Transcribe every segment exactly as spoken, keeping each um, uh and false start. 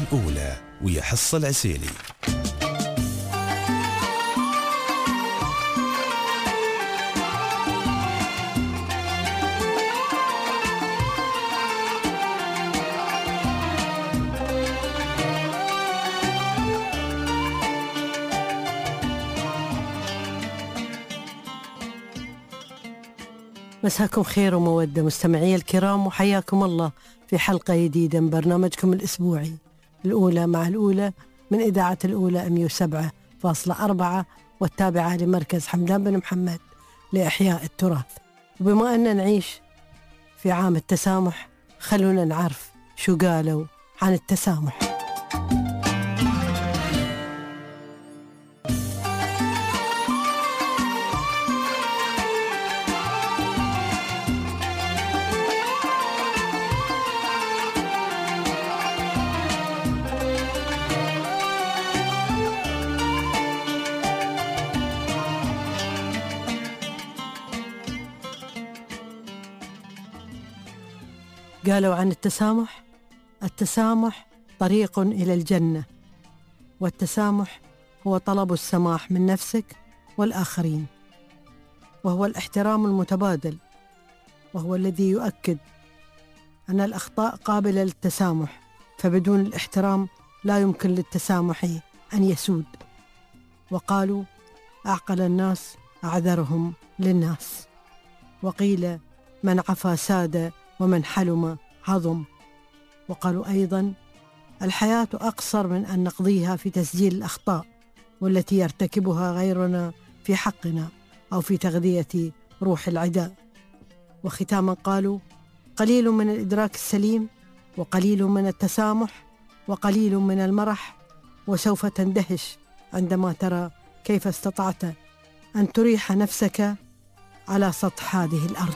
الأولى ويحص العسيلي. مساكم خير ومودة مستمعي الكرام، وحياكم الله في حلقة جديدة من برنامجكم الأسبوعي الأولى مع الأولى من إذاعة الأولى مئة وسبعة فاصلة أربعة والتابعة لمركز حمدان بن محمد لإحياء التراث. وبما أننا نعيش في عام التسامح، خلونا نعرف شو قالوا عن التسامح. قالوا عن التسامح: التسامح طريق إلى الجنة، والتسامح هو طلب السماح من نفسك والآخرين، وهو الاحترام المتبادل، وهو الذي يؤكد أن الأخطاء قابلة للتسامح، فبدون الاحترام لا يمكن للتسامح أن يسود. وقالوا: أعقل الناس أعذرهم للناس. وقيل: من عفا ساد ومن حلم عظم. وقالوا أيضا: الحياة أقصر من أن نقضيها في تسجيل الأخطاء والتي يرتكبها غيرنا في حقنا أو في تغذية روح العداء. وختاما قالوا: قليل من الإدراك السليم، وقليل من التسامح، وقليل من المرح، وسوف تندهش عندما ترى كيف استطعت أن تريح نفسك على سطح هذه الأرض.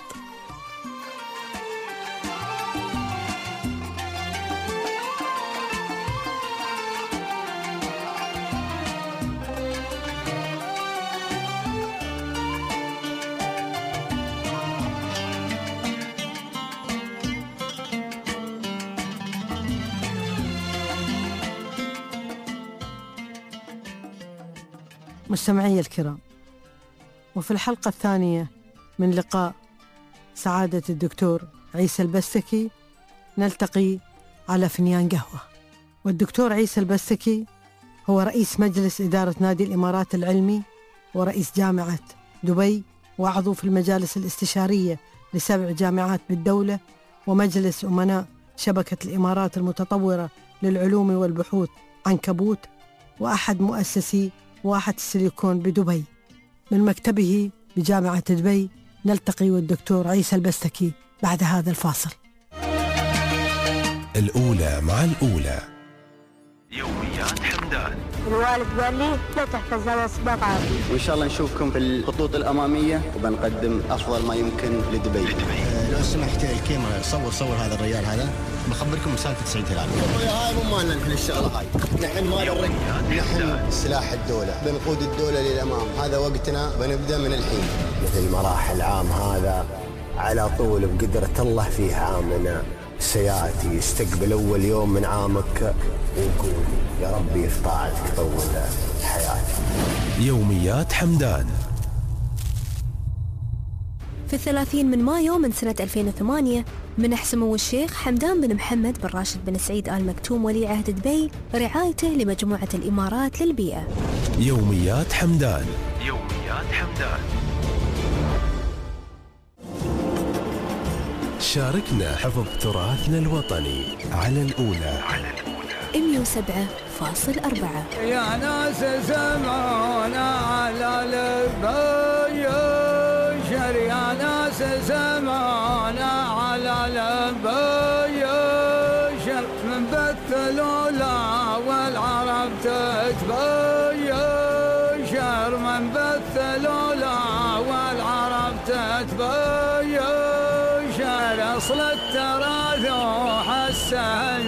مستمعي الكرام، وفي الحلقة الثانية من لقاء سعادة الدكتور عيسى البستكي نلتقي على فنيان قهوة. والدكتور عيسى البستكي هو رئيس مجلس إدارة نادي الإمارات العلمي، ورئيس جامعة دبي، وعضو في المجالس الاستشارية لسبع جامعات بالدولة، ومجلس أمناء شبكة الإمارات المتطورة للعلوم والبحوث عنكبوت، وأحد مؤسسي واحة السيليكون بدبي. من مكتبه بجامعة دبي نلتقي والدكتور عيسى البستكي بعد هذا الفاصل. الأولى مع الأولى. يوميات حمدان. الوالد قال لي لا تحفظ هذا سباق عربي، وإن شاء الله نشوفكم في الخطوط الأمامية، وبنقدم أفضل ما يمكن لدبي. أه لو سمحت الكاميرا صور صور هذا الرجال هذا، بخبركم سالفة سعيد هلال. هاي مو مالنا نحن الشغلة هاي، نحن ما نرق، نحن سلاح الدولة، بنقود الدولة للأمام، هذا وقتنا، بنبدأ من الحين. مثل مراحل عام هذا على طول بقدرة الله فيه عامنا سياتي يستقبل أول يوم من عامك، ويقول يا ربي في طاعتك طول حياتي. يوميات حمدان. في الثلاثين من مايو من سنة ألفين وثمانية منح سمو الشيخ حمدان بن محمد بن راشد بن سعيد آل مكتوم ولي عهد دبي رعايته لمجموعة الإمارات للبيئة. يوميات حمدان. يوميات حمدان. شاركنا حفظ تراثنا الوطني على الأولى. على الأولى مئة وسبعة فاصلة أربعة. يا ناس سمعونا على البيشر، يا ناس سمعونا على البيشر، من بث الأولى والعرب تتبيشر، من بث الأولى والعرب تتبيشر، أصل التراث وحسه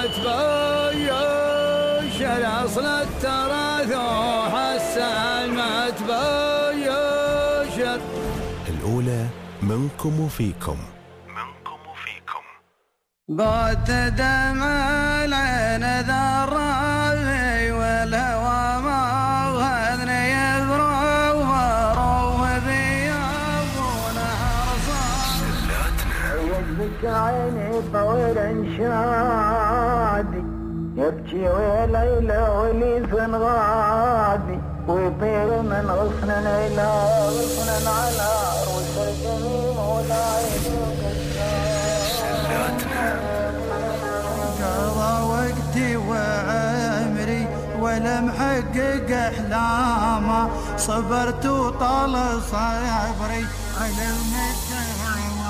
المتبيشر، أصل التراث وحسه المتبيشر. الأولى منكم وفيكم. منكم وفيكم. بات دمع العين ذرابي والهوى ما وهذني يفرغ وروه بيابونه شلاتنا يدك عيني طويل شادي يبكي وليلة وليف غادي ويطير من غصن إلى غصن على رؤوس الجميم ولا شلاتنا قضى وقتي وعمري ولا محقق احلامه صبرت وطال صبري على المدى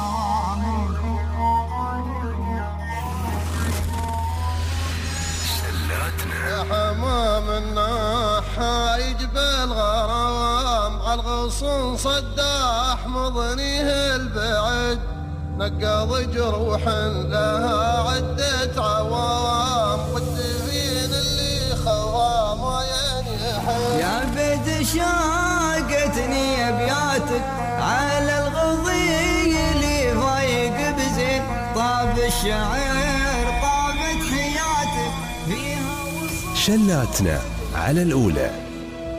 شلاتنا حمام الناحة يجبل غرام عالغصن صداح مضنيه البعد نقض جروح لها عدة عوام والدفين اللي خوام وينحل يا بيت شاقتني ابياتك على الغضي اللي ضايق بزين طاب الشعر طابت حياتك فيها وصول شلاتنا على الأولى.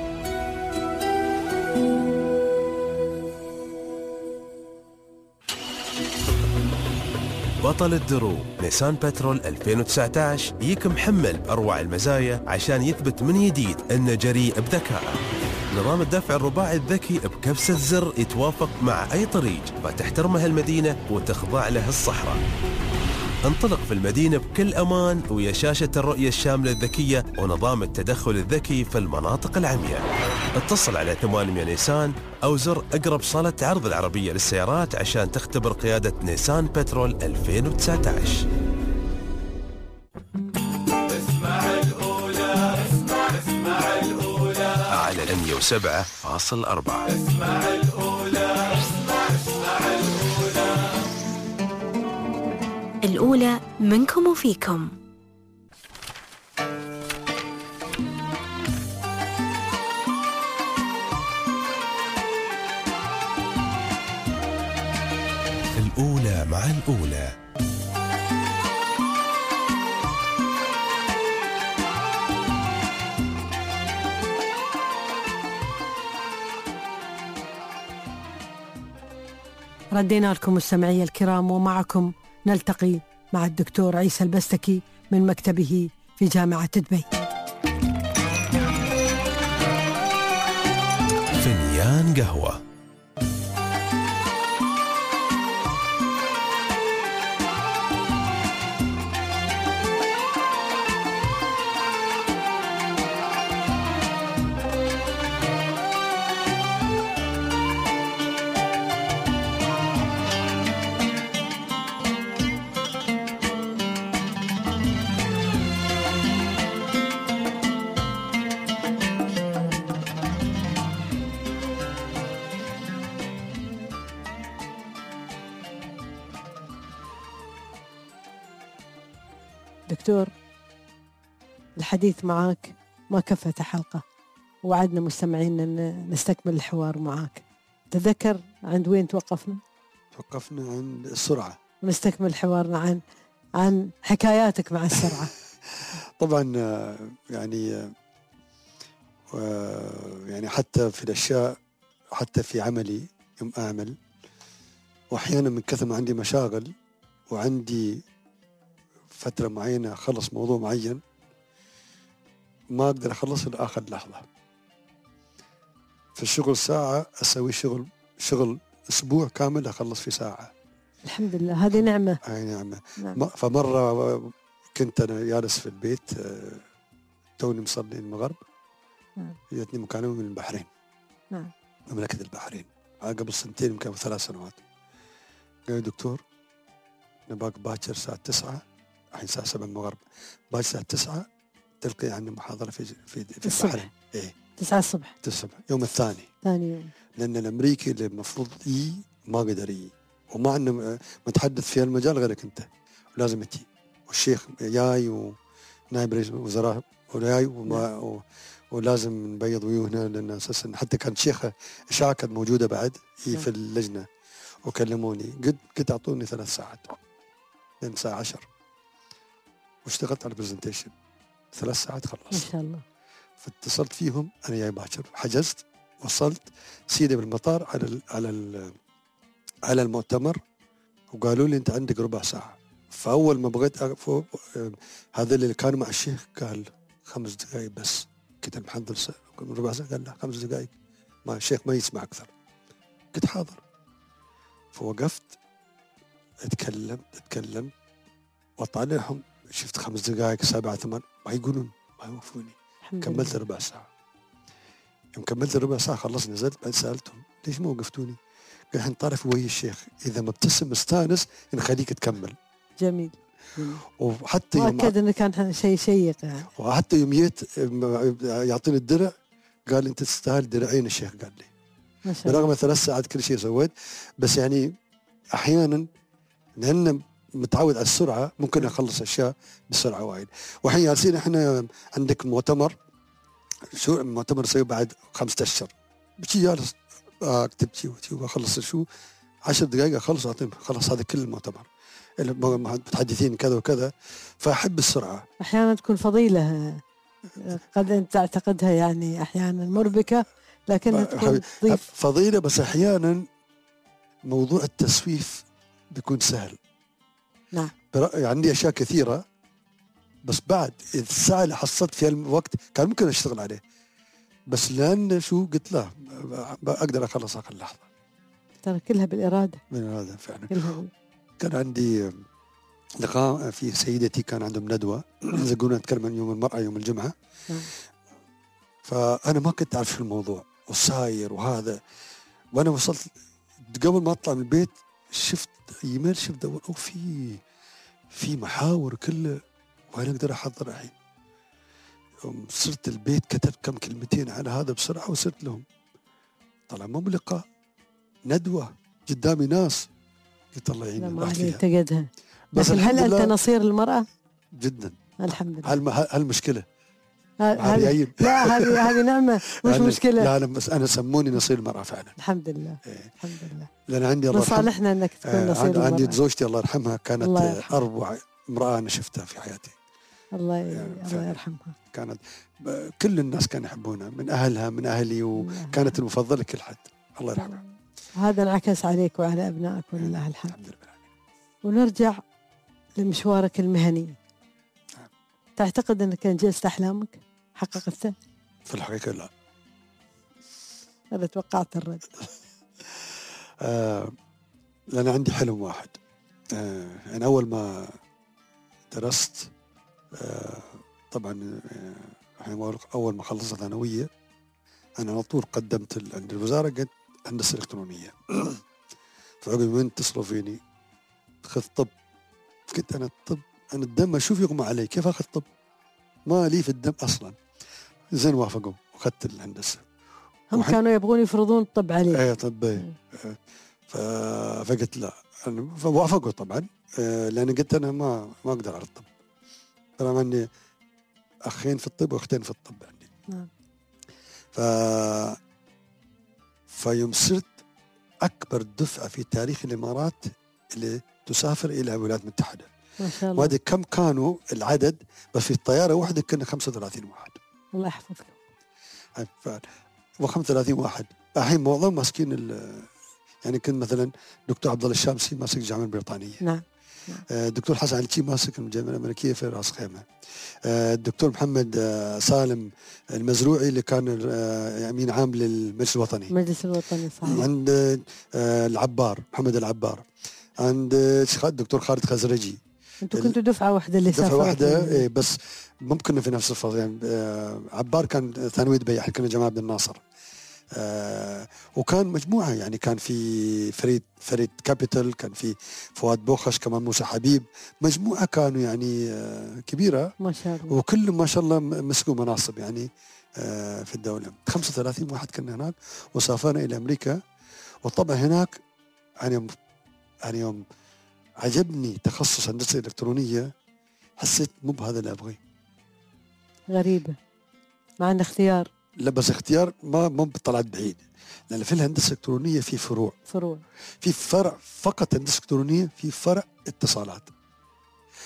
بطل الدروب نيسان بترول ألفين وتسعة عشر يك محمل بأروع المزايا عشان يثبت من جديد أنه جريء بذكاء. نظام الدفع الرباعي الذكي بكبسة زر يتوافق مع أي طريق فتحترمه المدينة وتخضع له الصحراء. انطلق في المدينة بكل أمان ويا شاشة الرؤية الشاملة الذكية ونظام التدخل الذكي في المناطق العمياء. اتصل على ثمانمئة نيسان أو زر أقرب صالة عرض العربية للسيارات عشان تختبر قيادة نيسان بترول ألفين وتسعة عشر. اسمع الأولى اسمع اسمع الأولى على مئة وسبعة فاصلة أربعة. اسمع الأولى اسمع اسمع الأولى الأولى منكم وفيكم. الأولى مع الأولى. ردينا لكم مستمعي الكرام، ومعكم نلتقي مع الدكتور عيسى البستكي من مكتبه في جامعة دبي. فنيان قهوة. دكتور، الحديث معك ما كفت حلقة، وعدنا مستمعين أن نستكمل الحوار معك. تذكر عند وين توقفنا؟ توقفنا عند السرعة، ونستكمل حوارنا عن عن حكاياتك مع السرعة. طبعا يعني يعني حتى في الأشياء، حتى في عملي يوم أعمل، وأحيانا من كثر ما عندي مشاغل وعندي فترة معينة أخلص موضوع معين ما أقدر أخلصه لآخر لحظة. في الشغل ساعة أسوي شغل شغل أسبوع كامل أخلص في ساعة. الحمد لله، هذه نعمة. أي نعمة. نعم. فمرة كنت أنا جالس في البيت، توني مصلي المغرب، نعم. جتني مكالمة من البحرين. نعم. مملكة البحرين قبل سنتين يمكن ثلاث سنوات. قال لي دكتور نباك باكر الساعة تسعة، الحين الساعة سبعة المغرب، باكر الساعة تسعة تلقي عندي محاضرة في في في البحرين. إيه تسعة الصبح. تسعة يوم الثاني. ثاني يوم. لأن الأمريكي اللي المفروض يجي ما قدر يجي، وما عندنا متحدث في المجال غيرك أنت، ولازم تجي، والشيخ جاي ونائب رئيس الوزراء وجاي وما و... ولازم نبيض وجوهنا، لأن أساسا حتى كانت شيخة إشاعة كانت موجودة بعد هي في اللجنة، وكلموني قد قد أعطوني ثلاث ساعات لين الساعة عشر. واشتغلت على برزنتيشن ثلاث ساعات ما خلصت. شاء الله. فاتصلت فيهم انا جاي باكر، حجزت، وصلت سيدي بالمطار على ال على ال على المؤتمر، وقالوا لي انت عندك ربع ساعه. فاول ما بغيت فوق هذا اللي كانوا مع الشيخ قال خمس دقائق بس. قلت محضر ربع ساعه، قال لا خمس دقائق، ما الشيخ ما يسمع اكثر. قلت حاضر. فوقفت اتكلم اتكلم واطالعهم، شفت خمس دقائق سبعه ثمان ما يقولون، ما يوقفوني. كملت ربع ساعه. يوم كملت ربع ساعه خلصت نزلت، بعد سالتهم ليش ما وقفتوني؟ قال احنا طارف ويا الشيخ، اذا مبتسم مستانس نخليك تكمل. جميل. جميل. وحتى يوم مؤكد انه كان شيء شيق يعني. وحتى يوم جيت يعطيني الدرع قال انت تستاهل درعين الشيخ، قال لي. ما شاء الله. برغم ثلاث ساعات كل شيء سويت، بس يعني احيانا لان متعود على السرعه ممكن اخلص اشياء بسرعه وايد. والحين جالسين احنا عندك مؤتمر، شو المؤتمر يصير بعد خمسة اشهر، بشي جالس اكتب شيء واخلص شو عشر دقائق اخلص اعطيهم خلص هذا كل المؤتمر متحدثين كذا وكذا. فاحب السرعه. احيانا تكون فضيله قد انت تعتقدها يعني احيانا مربكه، لكنها تكون تضيف فضيله. بس احيانا موضوع التسويف بيكون سهل. نعم. عندي اشياء كثيره، بس بعد الساعه اللي حصلت فيها الوقت كان ممكن اشتغل عليه، بس لان شو قلت لا اقدر اخلص اخر لحظه. ترى كلها بالاراده. بالاراده فعلا. كلها. كان عندي لقاء في سيدتي، كان عندهم ندوه يقولون نتكلم عن يوم المراه يوم الجمعه. نعم. فانا ما كنت اعرف شو الموضوع وصاير وهذا، وانا وصلت قبل ما اطلع من البيت شفت ايميل، شفت دور او في في محاور كله، وانا اقدر احضر الحين. يوم صرت البيت كتبت كم كلمتين على هذا بسرعه وصرت لهم. طلع مو بلقاء، ندوه قدامي ناس. قلت الله يعينك. ما عليك تقدها. بس لكن هل انت نصير المراه؟ جدا. الحمد لله. هالمشكله هذه لا هذه هذه نعمه مش يعني مشكله. لا انا بس انا سموني نصير المراه فعلا. الحمد لله. إيه. الحمد لله. لان عندي الله يرحمها، صالحنا انك تكون نصير المراه. عندي زوجتي الله يرحمها كانت الله اروع امراه انا شفتها في حياتي. الله يعني الله يرحمها. كانت كل الناس كانوا يحبونها، من اهلها من اهلي، وكانت المفضله كل حد. الله يرحمها. هذا انعكس عليك وعلى ابنائك ولله الحمد. الحمد لله. ونرجع لمشوارك المهني. تعتقد انك انجزت احلامك؟ حققتها؟ في الحقيقه لا. انا توقعت الرد. آه لأن عندي حلم واحد. آه يعني أول ما درست آه طبعا آه أول ما خلصت ثانوية أنا على طول قدمت عند الوزارة قلت هندسة إلكترونية. فعقب من اتصلوا فيني خذ طب. قلت أنا الطب أنا الدم أشوف يغمى علي، كيف أخذ طب؟ ما لي في الدم أصلا. زين وافقوا وأخذت الهندسة. هم كانوا يبغون يفرضون الطب عليك. ايه طب ايه. فقلت لا، فوافقوا طبعا لان قلت انا ما ما اقدر على الطب. ترى عندي اخين في الطب واختين في الطب عندي. نعم. ف فيوم صرت اكبر دفعه في تاريخ الامارات اللي تسافر الى الولايات المتحده. ما شاء الله. وهذه كم كانوا العدد؟ بس في الطياره واحده كنا خمسة وثلاثين واحد. الله يحفظك. وخمسة وثلاثين واحد. الحين معظم ماسكين يعني كنت مثلا دكتور عبد الله الشامسي ماسك الجامعه البريطانيه. نعم. الدكتور حسن علي ماسك الجامعه الامريكيه في راس خيمه. الدكتور محمد سالم المزروعي اللي كان امين عام للمجلس الوطني. المجلس الوطني صحيح. عند العبار محمد العبار. عند الدكتور خالد خزرجي. انتم كنتوا دفعه واحده اللي دفعه واحده إيه، بس ممكن في نفس الفصل يعني. عبار كان ثانوي دبي، احنا كنا جماعه عبد الناصر. آه وكان مجموعه يعني، كان في فريد فريد كابيتال، كان في فؤاد بوخش، كمان موسى حبيب، مجموعه كانوا يعني آه كبيره ما شاء الله. وكلهم ما شاء الله مسكوا مناصب يعني آه في الدوله. خمسة وثلاثين واحد كنا هناك وسافرنا الى امريكا. وطبعا هناك يعني يعني يوم عجبني تخصص هندسه الكترونيه حسيت مو بهذا اللي ابغيه. غريبه مع ان اختيار. لا بس اختيار ما مو طلعت بعيد، لان في الهندسه الالكترونيه في فروع فروع في فرع فقط هندسه الكترونيه، في فرع اتصالات.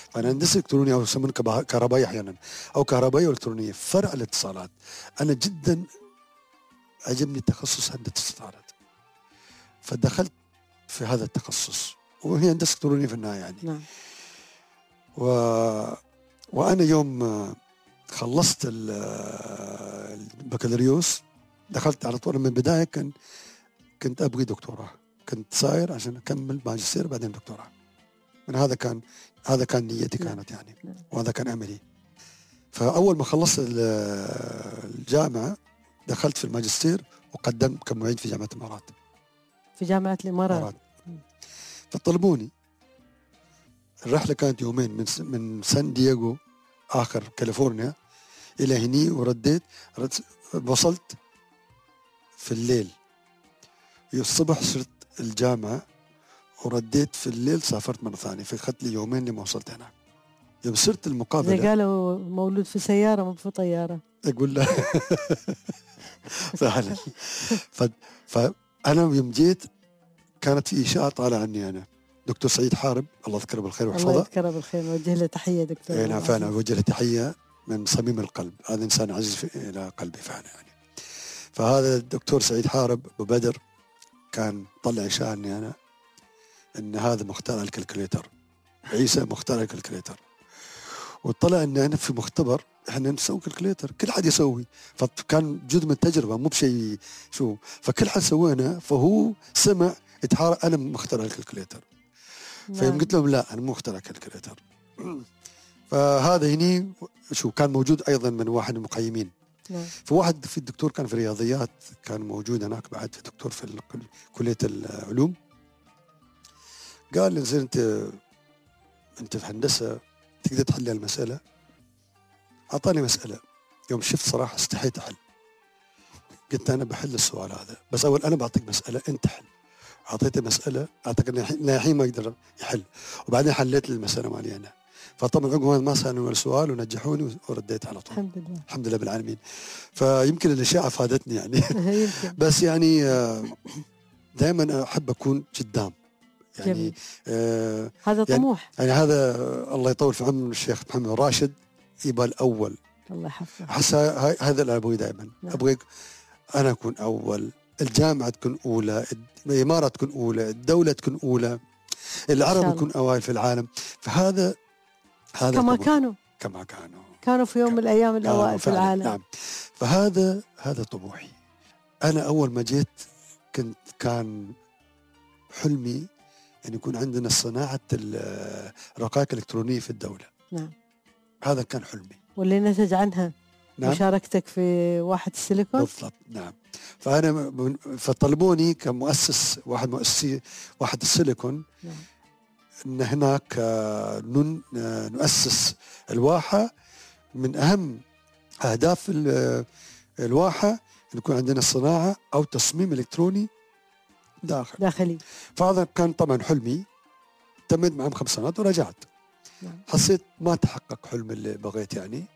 فانا هندسه الكترونيه او يسمون كهربائيه احيانا او كهربائيه والكترونيه فرع الاتصالات. انا جدا عجبني تخصص هندسه الاتصالات فدخلت في هذا التخصص وهي هندسه الكترونيه في النهايه يعني. نعم. و... وانا يوم خلصت البكالوريوس دخلت على طول من البدايه كان كنت ابغي دكتوراه، كنت صاير عشان اكمل ماجستير بعدين دكتوراه. من هذا كان هذا كان نيتي كانت يعني، وهذا كان املي. فاول ما خلصت الجامعه دخلت في الماجستير وقدمت كمعيد في جامعه الامارات. في جامعه الامارات. فطلبوني. الرحله كانت يومين من من سان دييغو اخر كاليفورنيا الى هني ورديت رد وصلت في الليل. الصبح صرت الجامعه ورديت في الليل سافرت مرة ثانية فأخذت لي يومين لما وصلت هناك. يوم صرت المقابلة زي قالوا مولود في سيارة مو في طيارة. أقول له فعلا. فأنا يوم جيت كانت في إشاعة طالع عني أنا دكتور سعيد حارب الله يذكره بالخير ويحفظه. الله يذكره بالخير نوجه له تحية دكتور. أنا فعلا أوجه له تحية من صميم القلب، هذا إنسان عزيز إلى قلبي فعلا يعني. فهذا الدكتور سعيد حارب أبو بدر كان طلع إشاعة أني أنا ان هذا مخترع الكالكوليتر، عيسى مخترع الكالكوليتر. وطلع ان انا في مختبر احنا نسوي كالكوليتر كل حد يسوي، فكان جزء من التجربه مو بشيء شو، فكل حد سوينا فهو سمع اتحار انا مخترع الكالكوليتر. فيوم قلت لهم لا انا مو مخترع الكالكوليتر. فهذا هني شو كان موجود ايضا من واحد المقيمين. في واحد في الدكتور كان في الرياضيات كان موجود هناك بعد في دكتور في كليه العلوم قال لي زين انت انت في هندسه تقدر تحل المساله. اعطاني مساله يوم شفت صراحه استحيت احل. قلت انا بحل السؤال هذا بس اول انا بعطيك مساله انت حل. اعطيته مساله اعتقد الحين ما يقدر يحل وبعدين حليت المساله مالي انا. فطبعا عقب ما سالوني ولا سؤال ونجحوني ورديت على طول. الحمد لله الحمد لله بالعالمين. فيمكن الاشاعه فادتني يعني. بس يعني دائما احب اكون قدام يعني. آه هذا طموح يعني, يعني هذا الله يطول في عمر الشيخ محمد راشد يبقى الاول. الله يحفظه. احس هذا اللي ابغي دائما. نعم. ابغى انا اكون اول، الجامعه تكون اولى، الاماره تكون اولى، الدوله تكون اولى، العرب يكون اوائل في العالم. فهذا هذا كما طموح. كانوا كما كانوا كانوا في يوم من الايام الاوائل في العالم. نعم. فهذا هذا طموحي. انا اول ما جيت كنت كان حلمي أن يكون عندنا صناعة الرقائق الإلكترونية في الدولة. نعم. هذا كان حلمي. واللي نتج عنها نعم. مشاركتك في واحد السيليكون. بالضبط نعم. فأنا فطلبوني كمؤسس واحد مؤسسي واحد السيليكون. نعم. أن هناك نؤسس الواحة. من أهم أهداف الواحة أن يكون عندنا صناعة أو تصميم إلكتروني داخل داخلي. فهذا كان طبعا حلمي. تميت معهم خمس سنوات ورجعت. نعم. حسيت ما تحقق حلم اللي بغيت يعني.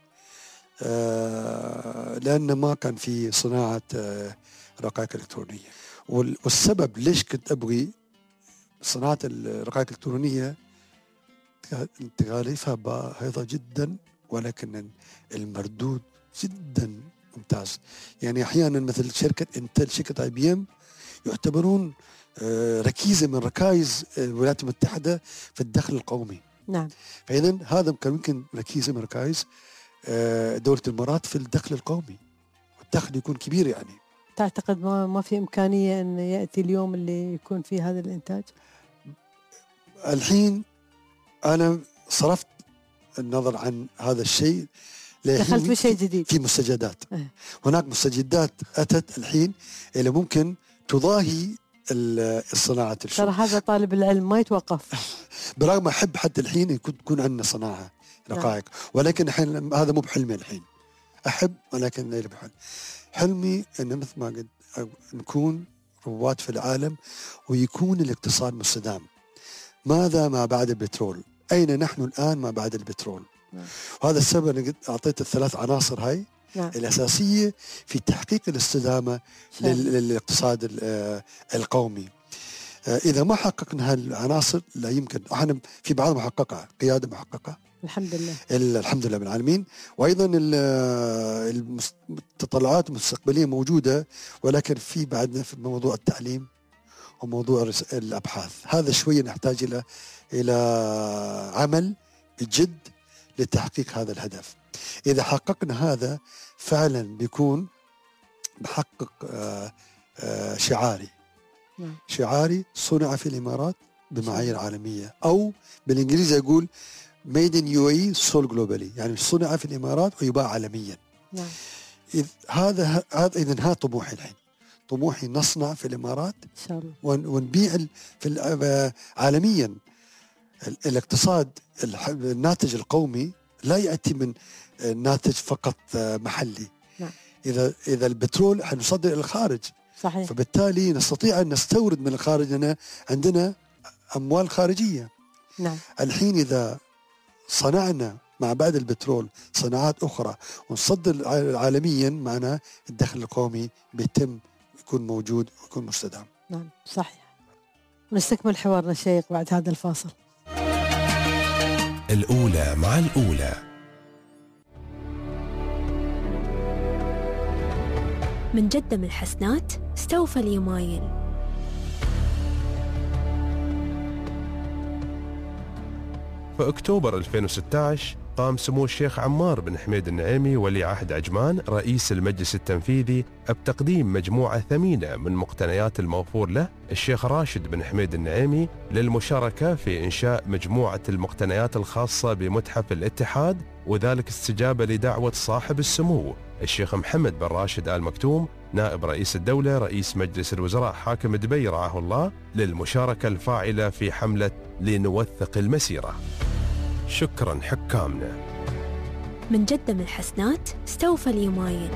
آه لأن ما كان في صناعة آه رقائق إلكترونية. والسبب ليش كنت أبغي صناعة الرقائق الإلكترونية تكاليفها باهظة جدا ولكن المردود جدا ممتاز. يعني أحيانا مثل شركة انتل شركة اي بي ام يعتبرون ركيزة من ركائز الولايات المتحدة في الدخل القومي. نعم. فإذا هذا كان يمكن ركيزة من ركائز دولة الإمارات في الدخل القومي والدخل يكون كبير يعني. تعتقد ما ما في إمكانية أن يأتي اليوم اللي يكون فيه هذا الإنتاج؟ الحين أنا صرفت النظر عن هذا الشيء. دخلت في شيء جديد. في مستجدات. اه. هناك مستجدات أتت الحين اللي ممكن تضاهي الصناعة الشغل. ترى هذا طالب العلم ما يتوقف. برغم أحب حتى الحين يكون تكون عندنا صناعة رقائق. نعم. ولكن الحين هذا مو بحلمي الحين. أحب ولكن ليس بحلم. حلمي أن مثل ما قلت نكون رواد في العالم ويكون الاقتصاد مستدام. ماذا ما بعد البترول؟ أين نحن الآن ما بعد البترول؟ نعم. وهذا السبب أنا قلت أعطيت الثلاث عناصر هاي. نعم. الأساسية في تحقيق الاستدامة للاقتصاد القومي. إذا ما حققنا هالعناصر لا يمكن. احنا في بعض محققة، قيادة محققة الحمد لله الحمد لله بالعالمين، وأيضا التطلعات المستقبلية موجودة، ولكن في بعدنا في موضوع التعليم وموضوع الأبحاث، هذا شوية نحتاج إلى إلى عمل بجد لتحقيق هذا الهدف. إذا حققنا هذا فعلا بيكون بحقق آآ آآ شعاري نعم. شعاري صنع في الإمارات بمعايير عالمية، أو بالإنجليزي أقول made in يو إيه sold globally، يعني صنع في الإمارات ويباع عالميا. نعم. إذ هذا هذا إذن هذا طموحي الحين، طموحي نصنع في الإمارات إن شاء الله ونبيع في عالميا. الاقتصاد الناتج القومي لا يأتي من ناتج فقط محلي. نعم. إذا إذا البترول حنصدر إلى الخارج، صحيح. فبالتالي نستطيع أن نستورد من الخارج، لأن عندنا أموال خارجية. نعم. الحين إذا صنعنا مع بعد البترول صناعات أخرى ونصدر عالميا، معنا الدخل القومي بيتم يكون موجود ويكون مستدام. نعم صحيح. نستكمل حوارنا الشيق بعد هذا الفاصل. الأولى مع الأولى. من جدة من حسنات استوفى اليمايل. في أكتوبر ألفين وستة عشر قام سمو الشيخ عمار بن حميد النعيمي ولي عهد عجمان رئيس المجلس التنفيذي بتقديم مجموعة ثمينة من مقتنيات الموفور له الشيخ راشد بن حميد النعيمي للمشاركة في إنشاء مجموعة المقتنيات الخاصة بمتحف الاتحاد، وذلك استجابة لدعوة صاحب السمو الشيخ محمد بن راشد آل مكتوم نائب رئيس الدولة رئيس مجلس الوزراء حاكم دبي رعاه الله للمشاركة الفاعلة في حملة لنوثق المسيرة. شكرا حكامنا. من جدة من حسنات استوفى اليمايل.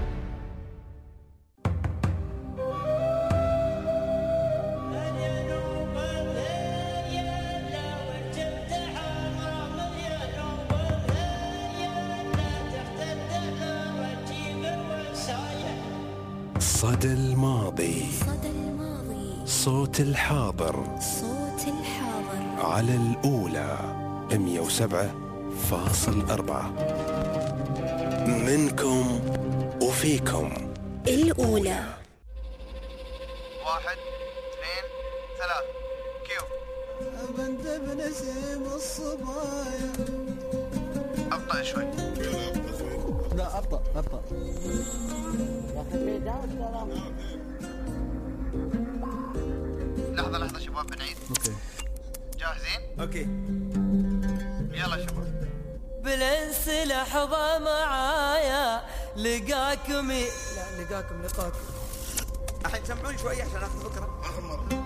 صدى الماضي. صدى الماضي. صوت الحاضر. صوت الحاضر. على الأولى مئة وسبعة فاصل أربعة. منكم وفيكم. الأولى. واحد اثنين ثلاث كيو. بنت بنسيم الصبايا. أبطأ شوي. لا أبطأ أبطأ. لحظة لحظة شباب بنعيد. اوكي. جاهزين؟ اوكي. يلا شباب. بالانس لحظة معايا لقاكم ي... لا لقاكم لقاكم. الحين سمعوني شوي عشان اخذ فكرة. آخر مرة.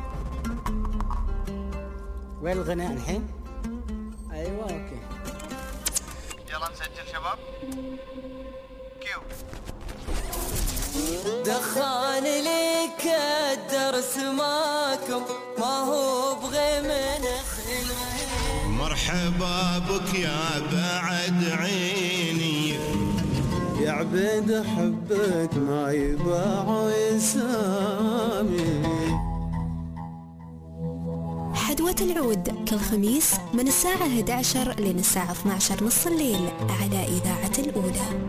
وين الغناء الحين؟ ايوه اوكي. يلا نسجل شباب. كيو. دخان لي كدر سماكم ما هو بغي من خلوه. مرحبا بك يا بعد عيني يا عبيد حبك ما يباع يسامي. حدوة العود كل خميس من الساعة إحدى عشرة لين الساعة اثني عشر نص الليل على إذاعة الأولى.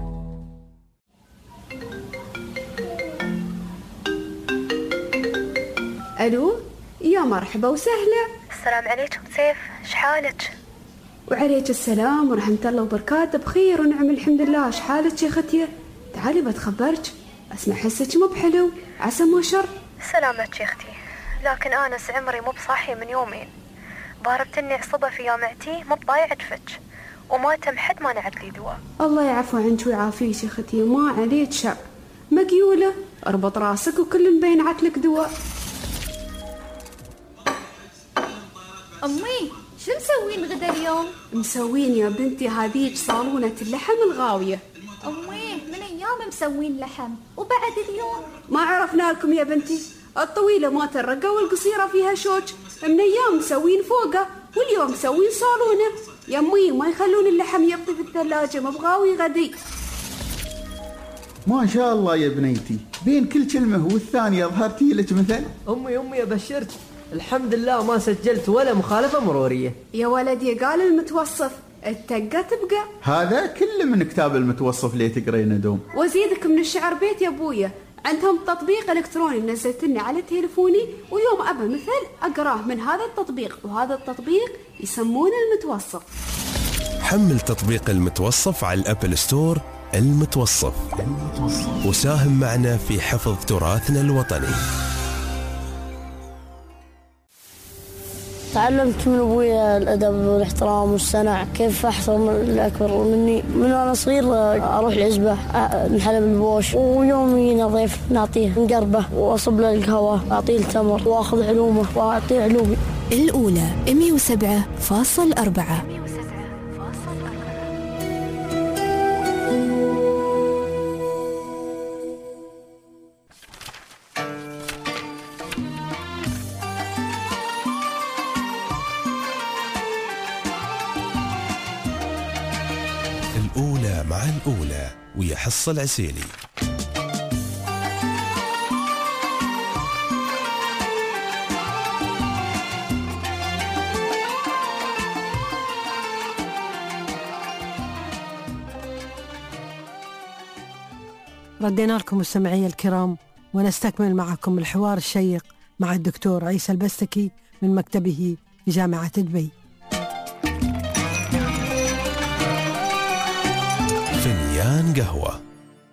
ألو يا مرحبا وسهلا. السلام عليكم سيف، شحالك؟ وعليك السلام ورحمة الله وبركاته، بخير ونعم الحمد لله. شحالك يا ختية؟ تعالي بتخبرك، أسمع حسك مو بحلو، عسى ما شر. سلامتك يا أختي، لكن أنس عمري مو بصاحي من يومين، ضاربتني عصبة في يامعتي مو بضايعة فتش، وما تم حد ما نعد لي دواء. الله يعفو عنك ويعافيك يا ختية، ما عليك شر، مقيولة اربط راسك وكل مبين عتلك دواء. أمي شو مسوين غدا اليوم؟ مسوين يا بنتي هذيك صالونة اللحم الغاوية. أمي من أيام مسوين لحم وبعد اليوم ما عرفنا لكم يا بنتي، الطويلة ما ترقى والقصيرة فيها شوك، من أيام مسوين فوقه واليوم مسوين صالونة. يا أمي ما يخلون اللحم يبطي في الثلاجة، مبغاوي غدي. ما شاء الله يا بنيتي، بين كل كلمة والثانية ظهرتي لك مثل. أمي أمي أبشرت، الحمد لله ما سجلت ولا مخالفة مرورية. يا ولدي قال المتوصف التقى تبقى. هذا كله من كتاب المتوصف اللي تقرينا دوم. وزيدك من الشعر بيت يا ابويا، عندهم تطبيق الكتروني نزلت لنا على تليفوني، ويوم ابى مثل اقراه من هذا التطبيق، وهذا التطبيق يسمونه المتوصف. حمل تطبيق المتوصف على الابل ستور. المتوصف وساهم معنا في حفظ تراثنا الوطني. تعلمت من أبوي الأدب والإحترام والصنع، كيف أحترم الأكبر مني. من وأنا صغير أروح العزبة نحلب البوش، ويوم يجينا ضيف نعطيه نقربه وأصب له القهوة، أعطيه التمر وأخذ علومه وأعطيه علومي. الأولى مئة وسبعة فاصل أربعة. الأولى مع الأولى ويا حصة العسيلي. ردينا لكم مستمعي الكرام، ونستكمل معكم الحوار الشيق مع الدكتور عيسى البستكي من مكتبه في جامعة دبي. فنيان قهوة.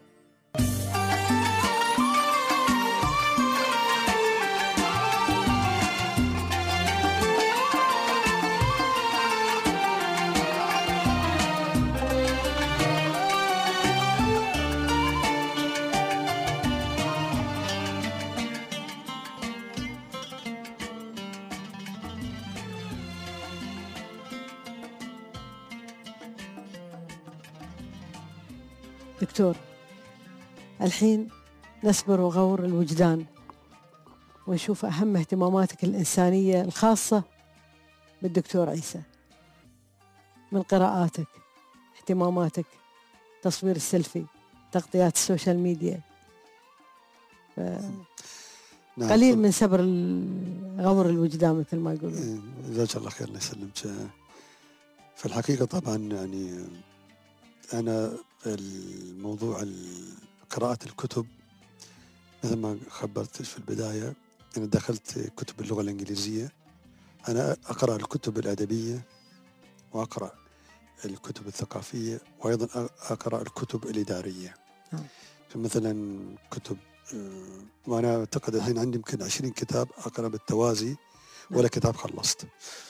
دكتور، الحين نسبر غور الوجدان ونشوف أهم اهتماماتك الإنسانية الخاصة بالدكتور عيسى، من قراءاتك، اهتماماتك، تصوير السيلفي، تغطيات السوشيال ميديا. نعم، قليل من سبر غور الوجدان مثل ما يقولون. جزاك الله خير، الله يسلمك. في الحقيقة طبعا يعني أنا الموضوع قراءة الكتب مثل ما خبرت في البداية، أنا دخلت كتب اللغة الإنجليزية. أنا أقرأ الكتب الأدبية وأقرأ الكتب الثقافية وأيضا أقرأ الكتب الإدارية. مثلا كتب، وأنا أعتقد الحين عندي يمكن عشرين كتاب أقرأ بالتوازي ولا كتاب خلصت.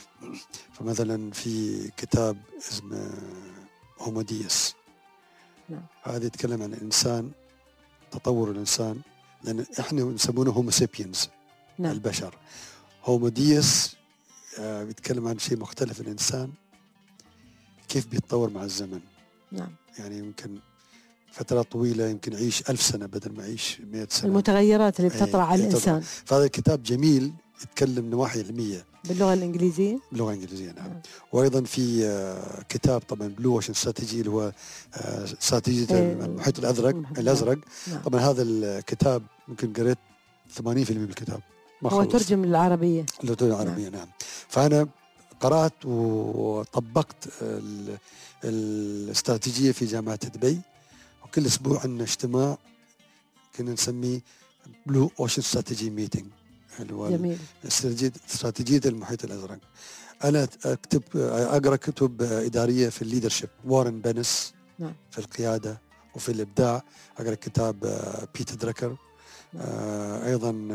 فمثلا في كتاب اسمه هومو ديوس، نعم. هذا يتكلم عن الإنسان، تطور الإنسان، لأن إحنا نسمونه هومو سيبينز، نعم. البشر. هومو ديوس آه بيتكلم عن شيء مختلف، الإنسان كيف بيتطور مع الزمن. نعم. يعني يمكن فترة طويلة يمكن يعيش ألف سنة بدل ما يعيش مئة سنة. المتغيرات اللي بتطرأ على الإنسان. فهذا الكتاب جميل، يتكلم نواحي علمية باللغة الإنجليزية. باللغة الإنجليزية نعم. نعم. وأيضا في آه كتاب طبعا بلو اوشن استراتيجي اللي هو آه استراتيجية إيه المحيط الأزرق الأزرق نعم. طبعا هذا الكتاب ممكن قريت ثمانين بالمئة من الكتاب، ما هو ترجم للعربية. للغة العربية نعم. نعم. فأنا قرأت وطبقت الاستراتيجية في جامعة دبي، وكل أسبوع عندنا اجتماع كنا نسميه بلو اوشن استراتيجي ميتينج، اللي هو استراتيجية المحيط الأزرق. أنا أكتب أقرأ كتب إدارية في الليدرشيب، وارن بنس نعم. في القيادة وفي الإبداع. أقرأ كتاب بيتر دركر. نعم. أيضا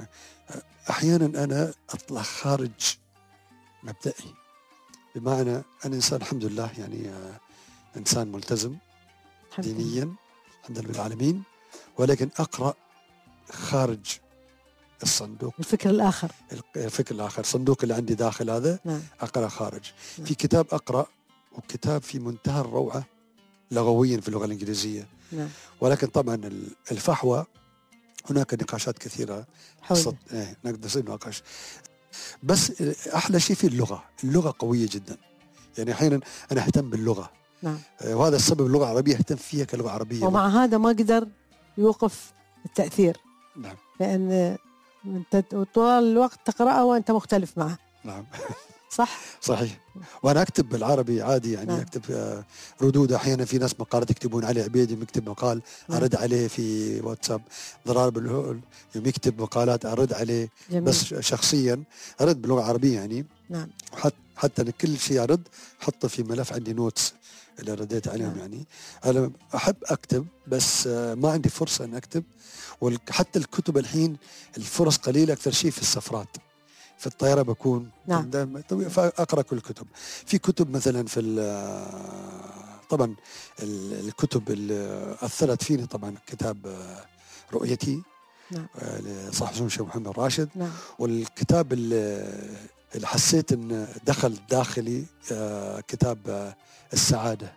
أحيانا أنا أطلع خارج مبدئي، بمعنى أنا إنسان الحمد لله يعني إنسان ملتزم دينيا الحمد لله بالعالمين، ولكن أقرأ خارج الصندوق، الفكر الآخر الفكر الآخر، الصندوق اللي عندي داخل هذا نعم. أقرأ خارج. نعم. في كتاب أقرأ، وكتاب في منتهى الروعة لغويا في اللغة الإنجليزية نعم. ولكن طبعا الفحوى هناك نقاشات كثيرة حول ايه نقدر نصير نقاش، بس أحلى شيء في اللغة، اللغة قوية جدا. يعني أحيانا أنا أهتم باللغة، نعم. وهذا السبب اللغة العربية اهتم فيها كلغة عربية. ومع هذا ما قدر يوقف التأثير. نعم. لأن أنت طوال الوقت تقرأه وأنت مختلف معه. نعم. صح؟ صحيح. وأنا أكتب بالعربي عادي يعني. نعم. أكتب ردود أحيانا في ناس مقالات يكتبون علي عبيدي مكتب مقال. نعم. أرد عليه في واتساب. ضرار بالهول يوم يكتب مقالات أرد عليه. جميل. بس شخصيا أرد باللغة العربية يعني. نعم. حتى حتى أنا كل شيء أرد حطه في ملف عندي نوتس اللي رديت عليهم. نعم. يعني أنا أحب أكتب بس ما عندي فرصة أن أكتب. وحتى الكتب الحين الفرص قليلة أكثر شيء في السفرات. في الطيارة بكون. نعم. فأقرأ كل الكتب. في كتب مثلا في طبعا الكتب اللي أثرت فيني طبعا كتاب رؤيتي. نعم. لصاحب الشيخ محمد راشد. نعم. والكتاب اللي اللي حسيت ان دخل داخلي كتاب السعادة.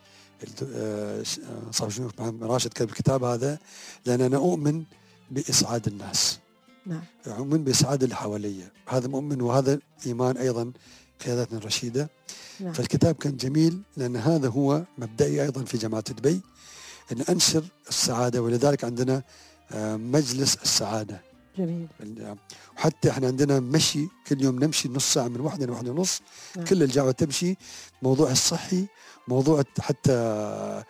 صاحب الشيخ محمد راشد كتب الكتاب هذا لأن أنا أؤمن بإسعاد الناس. نعم. أؤمن بإسعاد اللي حواليا. هذا مؤمن وهذا إيمان أيضا قيادتنا الرشيدة. نعم. فالكتاب كان جميل لأن هذا هو مبدئي أيضا في جامعة دبي أن أنشر السعادة. ولذلك عندنا مجلس السعادة. جميل. وحتى احنا عندنا مشي كل يوم نمشي نص ساعة من واحدة لواحدة ونص. نعم. كل الجامعة تمشي. موضوع الصحي موضوع حتى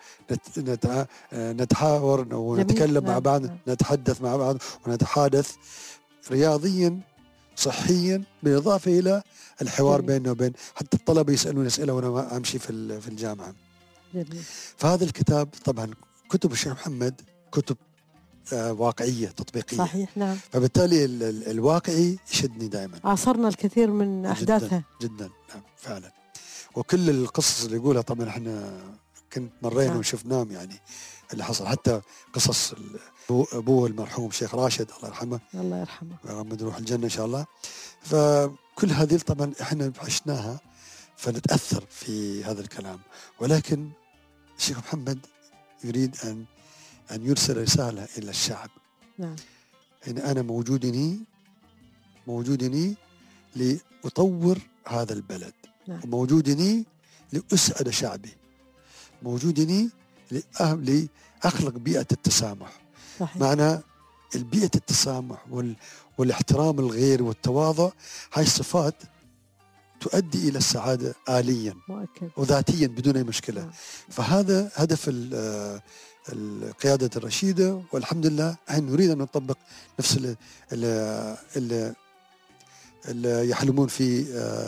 نتحاور ونتكلم. نعم. مع بعض. نعم. نتحدث مع بعض ونتحادث رياضيا صحيا بالإضافة إلى الحوار بيننا وبين حتى الطلبة يسألون أسئلة وأنا أمشي في في الجامعة. جميل. فهذا الكتاب طبعا كتب الشيخ محمد كتب واقعية تطبيقية. صحيح. نعم. فبالتالي ال ال الواقعي يشدني دائما. عاصرنا الكثير من أحداثها. جدا, جدا. نعم فعلا. وكل القصص اللي يقولها طبعا احنا كنت مرينا. نعم. وشفناهم يعني اللي حصل. حتى قصص أبوه المرحوم شيخ راشد الله يرحمه. الله يرحمه. ويغمد روح الجنة إن شاء الله. فكل هذه طبعا احنا عشناها فنتأثر في هذا الكلام. ولكن الشيخ محمد يريد أن أن يرسل رسالة إلى الشعب. نعم. إن أنا موجودني موجودني لأطور هذا البلد. نعم. وموجودني لأسعد شعبي. موجودني لأخلق بيئة التسامح. صحيح. معنى البيئة التسامح وال والاحترام الغير والتواضع هاي الصفات تؤدي إلى السعادة آليا. مؤكد. وذاتيا بدون أي مشكلة. نعم. فهذا هدف القيادة الرشيدة. والحمد لله احنا نريد أن نطبق نفس اللي, اللي, اللي يحلمون في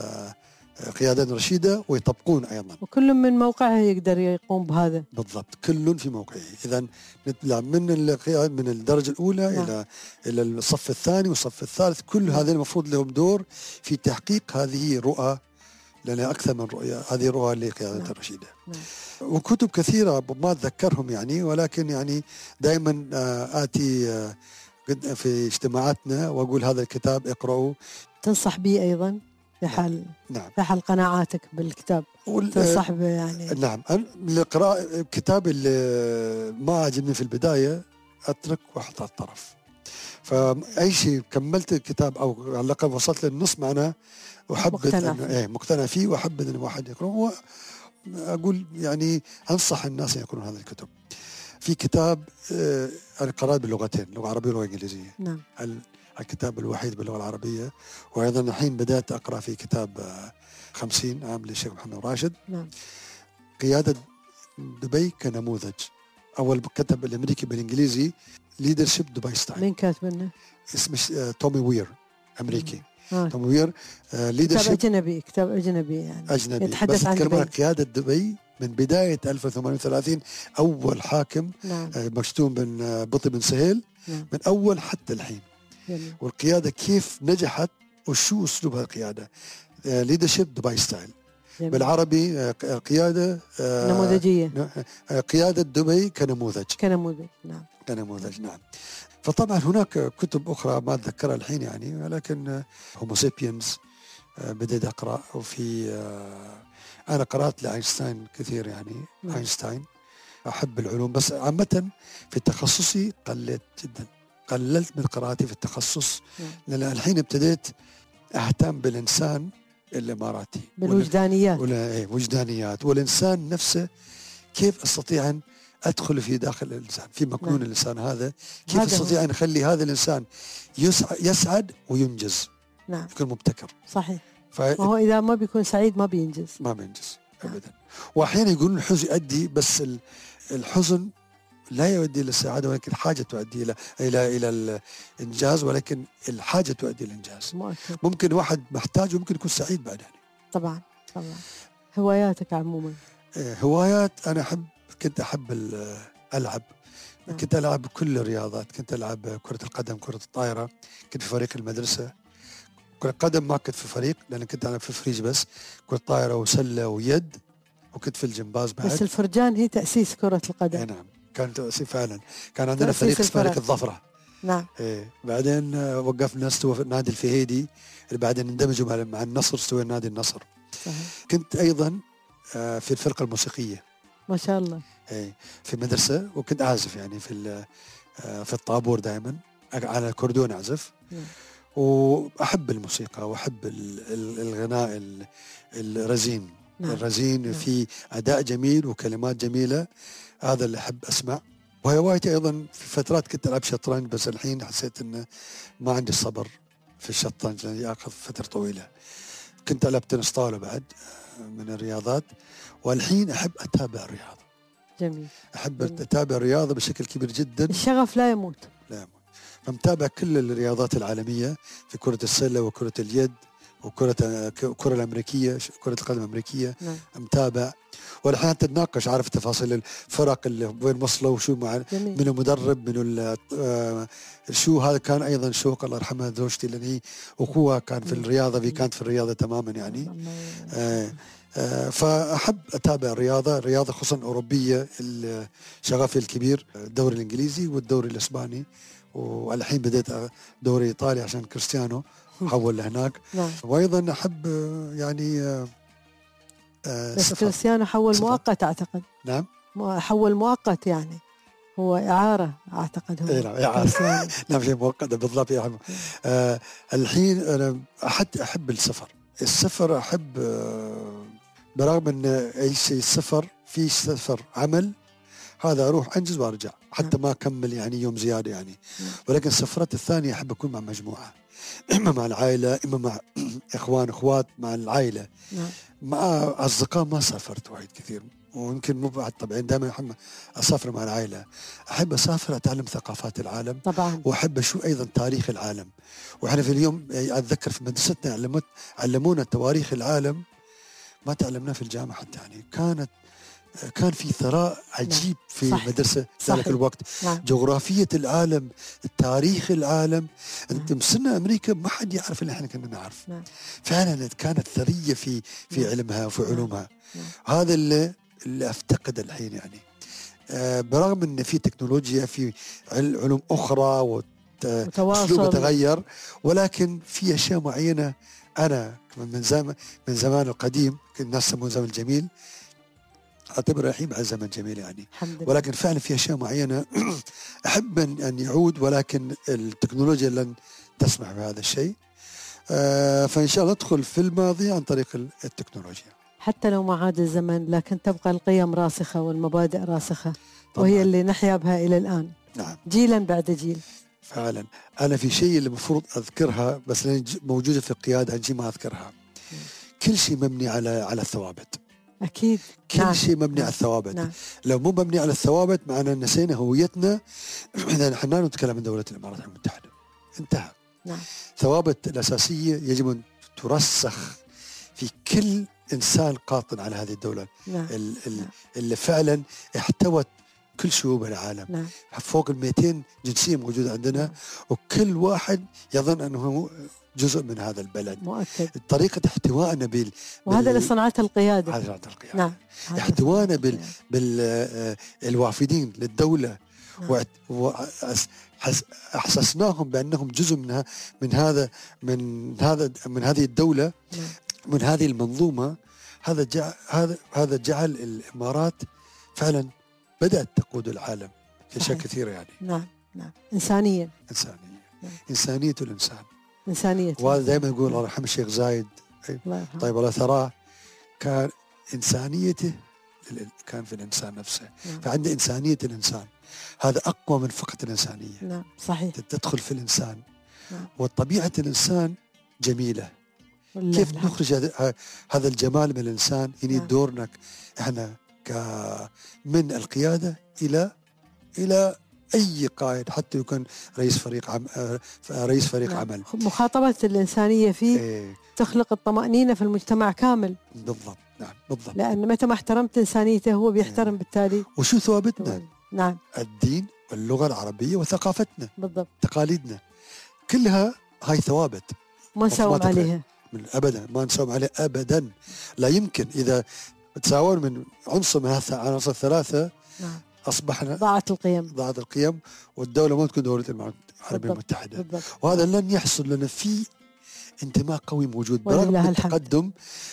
قيادة رشيدة ويطبقون أيضا. وكل من موقعه يقدر يقوم بهذا. بالضبط. كل في موقعه. إذا نطلع من من الدرجة الأولى. نعم. إلى إلى الصف الثاني والصف الثالث. كل نعم. هذين المفروض لهم دور في تحقيق هذه رؤى. لأن أكثر من رؤية هذه رؤى لقيادة. نعم. الرشيدة. نعم. وكتب كثيرة ما أتذكرهم يعني. ولكن يعني دائما آتي في اجتماعاتنا وأقول هذا الكتاب اقرأوا. تنصح به أيضا في حال. نعم. في حال قناعاتك بالكتاب. تنصح به يعني. نعم. القراءة كتاب اللي ما عجبني في البداية أترك وأحط على الطرف. فأي شيء كملت الكتاب أو على الأقل وصلت للنص معنا وحبذ أن إيه مقتنع فيه وحبذ أن واحد يقرأه. أقول يعني أنصح الناس أن يقرأون هذه الكتب. في كتاب آه أنا قرأت باللغتين لغة عربية ولغة إنجليزية. نعم. الكتاب الوحيد باللغة العربية. وأيضا الحين بدأت أقرأ في كتاب آه خمسين عام للشيخ محمد راشد. نعم. قيادة دبي كنموذج. أول كتب الأمريكي بالإنجليزي Leadership دبي ستايل. مين كاتبه؟ اسمه آه تومي وير أمريكي. آه. تومي وير آه كتاب أجنبي. كتاب أجنبي يعني. أجنبي. يتحدث عن دبي. قيادة دبي من بداية ألف وثمانمائة وثلاثين. أول حاكم. نعم. آه مشتوم بن بطي بن سهيل. نعم. من أول حتى الحين. جميل. والقيادة كيف نجحت وشو أسلوب القيادة. آه Leadership دبي ستايل. بالعربي آه قيادة آه نموذجية. آه قيادة دبي كنموذج. كنموذج. نعم. كنموذج. نعم. فطبعا هناك كتب أخرى ما أتذكرها الحين يعني. ولكن هومو سيبينز آه بديت أقرأ. وفي آه أنا قرأت لأينشتاين كثير يعني. نعم. أينشتاين أحب العلوم بس عامة في تخصصي قلت جدا. قللت من قراءتي في التخصص. نعم. لأن الحين ابتديت أهتم بالإنسان الإماراتي بالوجدانيات ولا إيه وجدانيات، والإنسان نفسه كيف أستطيع أن أدخل في داخل الإنسان، في مكنون نعم. الإنسان هذا، كيف أستطيع أن أخلي هذا الإنسان يسعد وينجز، نعم. يكون مبتكر. صحيح. ف... وهو إذا ما بيكون سعيد ما بينجز. ما بينجز أبدا. نعم. وأحيانا يقولون الحزن يؤدي، بس الحزن لا يؤدي إلى السعادة، ولكن الحاجة تؤدي إلى إلى إلى الإنجاز، ولكن الحاجة تؤدي إلى الإنجاز. مؤكد. ممكن واحد محتاج وممكن يكون سعيد بعدين. طبعا طبعا. هواياتك عموما؟ هوايات أنا أحب، كنت أحب ألعب، نعم. كنت ألعب كل الرياضات، كنت ألعب كرة القدم، كرة الطائرة، كنت في فريق المدرسة. كرة القدم ما كنت في فريق لأن كنت ألعب في فريج بس، كرة طائرة وسلة ويد، وكنت في الجمباز بعد. بس الفرجان هي تأسيس كرة القدم. نعم كان تأسيس فعلا، كان عندنا فريق فريق الظفرة. نعم. إيه بعدين وقفنا استوى نادي الفهيدي اللي بعدين اندمجوا مع النصر، استوى نادي النصر. صحيح. كنت أيضا في الفرقة الموسيقية. ما شاء الله. إيه في مدرسة، وكنت أعزف يعني في في الطابور دائما على الكوردون أعزف. نعم. وأحب الموسيقى وأحب الغناء الرزين. نعم. الرزين نعم. في أداء جميل وكلمات جميلة، هذا اللي أحب أسمع. وهوايتي أيضا في فترات كنت ألعب شطرنج، بس الحين حسيت إنه ما عندي الصبر في الشطرنج لأن يأخذ فترة طويلة. كنت ألعب تنس طاولة بعد من الرياضات، والحين أحب أتابع الرياضة. جميل. أحب جميل. أتابع الرياضة بشكل كبير جدا. الشغف لا يموت. لا يموت. فمتابع كل الرياضات العالمية في كرة السلة وكرة اليد وكرة الكرة الأمريكية، كرة القدم الأمريكية. نعم. متابع، والحين تتناقش عارف تفاصيل الفرق اللي وين وصلوا وشو مع من المدرب من شو. هذا كان أيضا شوق الله يرحمها زوجتي، لأن هي أخوها كان في الرياضة، في كانت في الرياضة تماما يعني. آه آه فأحب أتابع الرياضة، الرياضة خصوصا الأوروبية شغفي الكبير، الدوري الإنجليزي والدوري الإسباني، والحين بديت دوري إيطالي عشان كريستيانو حول لهناك. نعم. وأيضا أحب يعني آه آه بس كريستيانو حول صفر. مؤقت أعتقد. نعم حول مؤقت يعني، هو إعارة أعتقد. هو إيه نعم إعارة. نعم شيء مؤقت بالضبط يا عم. آه الحين أنا أحد أحب السفر، السفر أحب آه برغم أن أي شيء السفر في سفر عمل، هذا أروح أنجز وأرجع حتى ما أكمل يعني يوم زيادة يعني. ولكن السفرات الثانية أحب أكون مع مجموعة، إما مع العائلة إما مع إخوان أخوات مع العائلة. نعم. مع أصدقاء ما سافرت وايد كثير، ويمكن مو بعد طبعا دائما أحب أسافر مع العائلة. أحب أسافر أتعلم ثقافات العالم طبعا، وأحب أشوف أيضا تاريخ العالم. وإحنا في اليوم أتذكر في مدرستنا علمت علمونا تواريخ العالم ما تعلمناه في الجامعة حتى يعني. كانت كان في ثراء عجيب في صح. المدرسة ذلك الوقت. نعم. جغرافية العالم، تاريخ العالم. نعم. أنت مسنا أمريكا ما حد يعرف اللي إحنا كنا نعرف. نعم. فعلا كانت ثرية في في نعم. علمها وفي علومها. نعم. هذا اللي اللي أفتقد الحين يعني. آه برغم أن في تكنولوجيا في علوم أخرى وأسلوب تغير، ولكن في أشياء معينة أنا من زمان من زمان القديم الناس يسمون زمن الجميل، أعتبر الحين مع الزمن جميل يعني. ولكن فعلا في أشياء معينة أحب أن يعود، ولكن التكنولوجيا لن تسمح بهذا الشيء. آه فإن شاء الله ندخل في الماضي عن طريق التكنولوجيا. حتى لو ما عاد الزمن لكن تبقى القيم راسخة والمبادئ راسخة، طبعا. وهي اللي نحيا بها إلى الآن. نعم. جيلا بعد جيل. فعلا أنا في شيء اللي المفروض أذكرها بس لأن موجودة في القيادة أجي ما أذكرها. م. كل شيء مبني على على الثوابت. أكيد. كل نعم. شيء مبني نعم. على الثوابت. نعم. لو مو مبني على الثوابت معناه نسينا هويتنا. إذا نحن نتكلم عن دولة الإمارات المتحدة انتهى. نعم. الثوابت الأساسية يجب أن ترسخ في كل إنسان قاطن على هذه الدولة. نعم. نعم. اللي فعلا احتوت كل شعوب العالم. نعم. فوق المئتين جنسية موجودة عندنا. نعم. وكل واحد يظن أنه جزء من هذا البلد. مؤكد. طريقة احتوائنا بال وهذا اللي صنعته القيادة. هذا صنعته القيادة. نعم. احتوائنا بال بالوافدين للدولة. نعم. وأحسسناهم بأنهم جزء من من هذا من هذا من هذه الدولة. نعم. من هذه المنظومة. هذا جعل هذا هذا جعل الإمارات فعلا بدأت تقود العالم في أشياء كثيرة يعني. نعم نعم. إنسانية. إنسانية. نعم. إنسانية الإنسان. إنسانية. وهذا دائما يقول الله يرحم الشيخ زايد طيب الله ثراه كان إنسانيته كان في الإنسان نفسه. نعم. فعنده إنسانية الإنسان، هذا أقوى من فقط الإنسانية. نعم صحيح. تدخل في الإنسان. نعم. وطبيعة الإنسان جميلة. كيف الحمد. نخرج هذا الجمال من الإنسان؟ يعني نعم. دورنا إحنا من القيادة إلى إلى أي قائد، حتى يكون رئيس فريق عم رئيس فريق نعم. عمل. مخاطبة الإنسانية فيه إيه. تخلق الطمأنينة في المجتمع كامل. بالضبط. نعم بالضبط. لأن متى ما احترمت إنسانيته هو بيحترم إيه. بالتالي. وشو ثوابتنا؟ نعم. الدين واللغة العربية وثقافتنا. بالضبط. تقاليدنا كلها هاي ثوابت. ما نساوم عليها. من أبدا ما نساوم عليها أبدا. لا يمكن إذا تساوون من عنصر من هالعناصر الثلاثة نعم. أصبحنا ضاعت القيم ضاعت القيم والدولة ما تكون دولة الإمارات العربية المتحدة. بالضبط. وهذا لن يحصل لنا في انتماء قوي موجود برغم التقدم.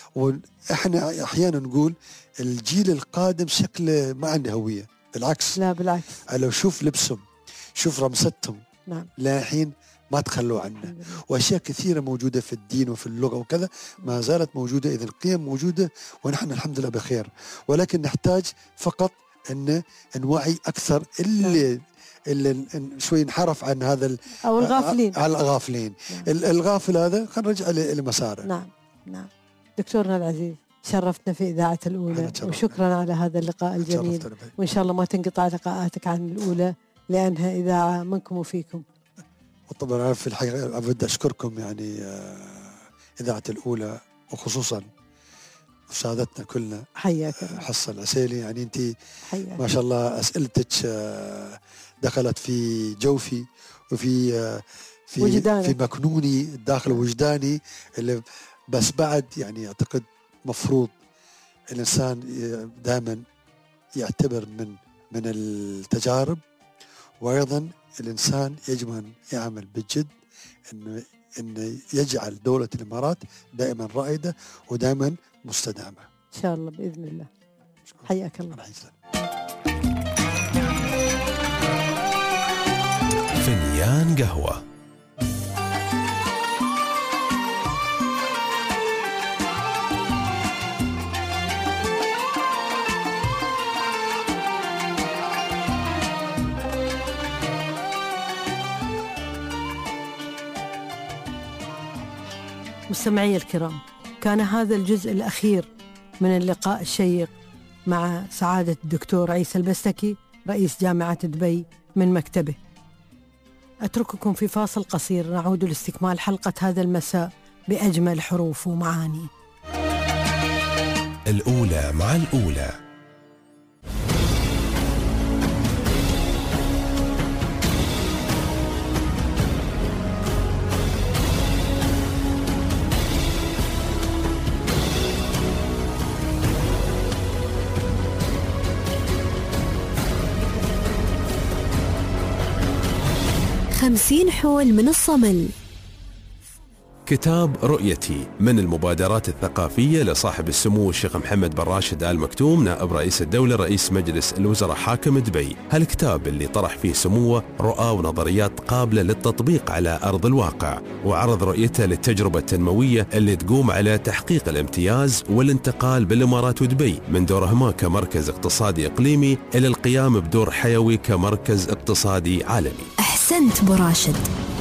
وإحنا أحيانا نقول الجيل القادم شكله ما عنده هوية، بالعكس. لا بالعكس. لو شوف لبسهم شوف رمستهم نعم. للحين ما تخلوا عنه. وأشياء كثيرة موجودة في الدين وفي اللغة وكذا ما زالت موجودة. إذا القيم موجودة ونحن الحمد لله بخير، ولكن نحتاج فقط أن نوعي أكثر اللي اللي شوي انحرف عن هذا أو الغافلين على الغافلين. نعم. الغافل هذا خلينا نرجع لمساره. نعم نعم. دكتورنا العزيز شرفتنا في إذاعة الأولى، وشكرا على هذا اللقاء الجميل، وإن شاء الله ما تنقطع لقاءاتك عن الأولى لأنها إذاعة منكم وفيكم. وطبعا في الحقيقة أود أشكركم يعني إذاعة الأولى وخصوصا سادتنا كلنا. حياك الله حصة العسيلي. يعني أنت ما شاء الله أسئلتك دخلت في جوفي وفي في وجداني. في مكنوني داخل وجداني اللي بس بعد يعني أعتقد مفروض الإنسان دائما يعتبر من من التجارب، وأيضا الإنسان يجب أن يعمل بجد إنه إنه يجعل دولة الإمارات دائما رائدة ودائما مستدامة إن شاء الله بإذن الله. حياك الله. فنيان قهوة. مستمعي الكرام، كان هذا الجزء الأخير من اللقاء الشيق مع سعادة الدكتور عيسى البستكي رئيس جامعة دبي من مكتبه. أترككم في فاصل قصير، نعود لاستكمال حلقة هذا المساء بأجمل حروف ومعاني. الأولى مع الأولى. خمسين حول من الصمل. كتاب رؤيتي من المبادرات الثقافية لصاحب السمو الشيخ محمد بن راشد آل مكتوم نائب رئيس الدولة رئيس مجلس الوزراء حاكم دبي. هالكتاب اللي طرح فيه سموه رؤى ونظريات قابلة للتطبيق على أرض الواقع، وعرض رؤيته للتجربة التنموية اللي تقوم على تحقيق الامتياز والانتقال بالإمارات ودبي من دورهما كمركز اقتصادي إقليمي إلى القيام بدور حيوي كمركز اقتصادي عالمي. أحسنت أبو راشد.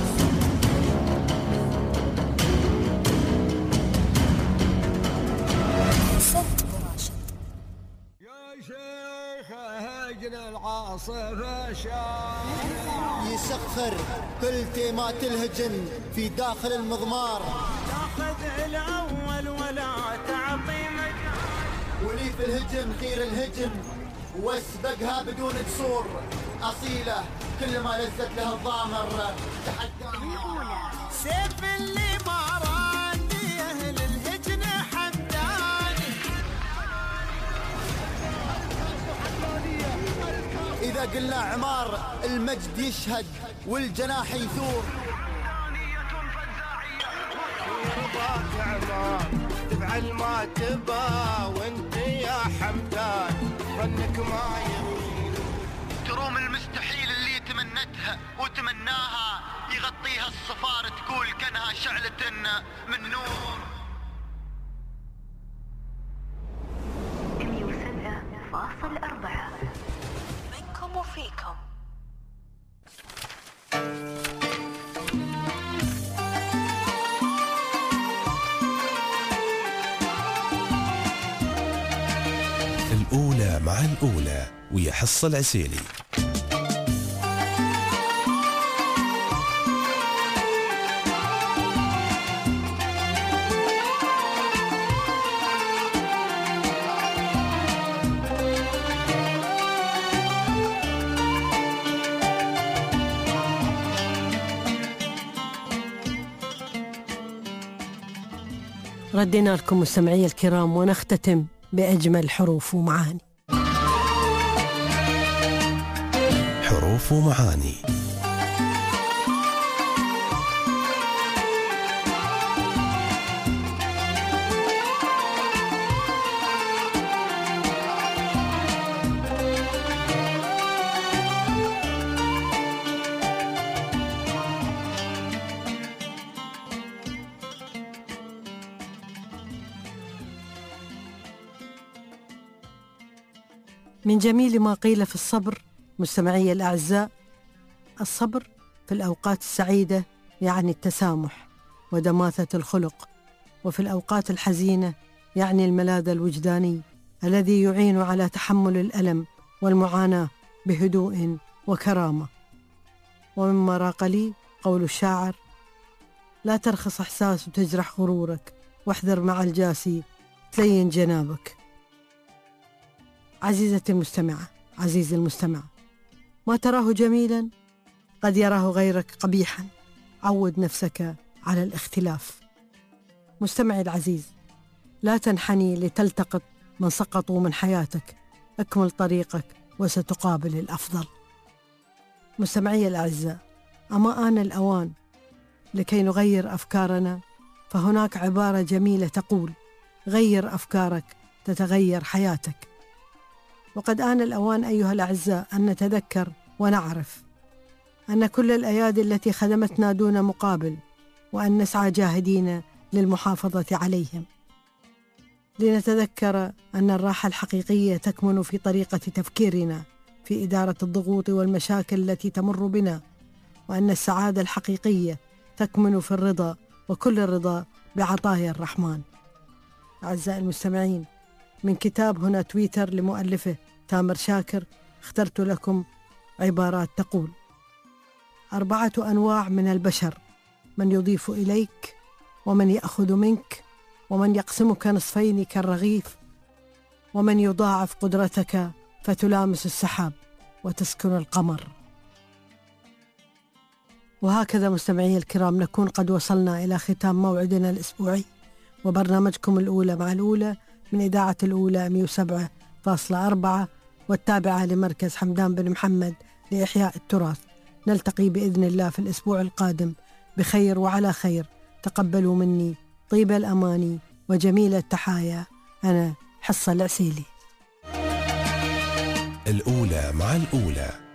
يسخر كل تيمات الهجن في داخل المضمار، تاخذ الاول ولا تعطي مجال، ولي في الهجن خير الهجن واسبقها بدون تصور، اصيله كل ما لزت لها الضامر تحداها. سيف الاماراتي اهل الهجن حمداني، إذا قلنا عمار المجد يشهد والجناح يثور. رضاك عمار تفعل ما تبا وانت يا حمدان ظنك ما يغير، تروم المستحيل اللي تمنتها وتمناها يغطيها الصفار تقول كانها شعلة من نور. مع الأولى ويا حصة العسيلي. ردينا لكم مستمعي الكرام ونختتم بأجمل حروف ومعاني. حروف ومعاني. من جميل ما قيل في الصبر مستمعي الأعزاء، الصبر في الأوقات السعيدة يعني التسامح ودماثة الخلق، وفي الأوقات الحزينة يعني الملاذ الوجداني الذي يعين على تحمل الألم والمعاناة بهدوء وكرامة. ومما راق لي قول الشاعر: لا ترخص إحساس وتجرح غرورك، واحذر مع الجاسي تلين جنابك. عزيزتي المستمعة، عزيزي المستمع، ما تراه جميلا قد يراه غيرك قبيحا، عود نفسك على الاختلاف. مستمعي العزيز، لا تنحني لتلتقط من سقطوا من حياتك، أكمل طريقك وستقابل الأفضل. مستمعي الأعزاء، أما آن الأوان لكي نغير أفكارنا، فهناك عبارة جميلة تقول: غير أفكارك تتغير حياتك. وقد آن الأوان أيها الأعزاء أن نتذكر ونعرف أن كل الأيادي التي خدمتنا دون مقابل، وأن نسعى جاهدين للمحافظة عليهم، لنتذكر أن الراحة الحقيقية تكمن في طريقة تفكيرنا في إدارة الضغوط والمشاكل التي تمر بنا، وأن السعادة الحقيقية تكمن في الرضا، وكل الرضا بعطايا الرحمن. أعزائي المستمعين، من كتاب هنا تويتر لمؤلفه تامر شاكر اخترت لكم عبارات تقول: أربعة أنواع من البشر: من يضيف إليك، ومن يأخذ منك، ومن يقسمك نصفين كالرغيف، ومن يضاعف قدرتك فتلامس السحاب وتسكن القمر. وهكذا مستمعي الكرام نكون قد وصلنا إلى ختام موعدنا الأسبوعي وبرنامجكم الأولى مع الأولى من إذاعة الأولى مئة وسبعة فاصلة أربعة والتابعة لمركز حمدان بن محمد لإحياء التراث. نلتقي بإذن الله في الأسبوع القادم بخير وعلى خير. تقبلوا مني طيب الأماني وجميل التحايا. أنا حصة العسيلي. الأولى مع الأولى.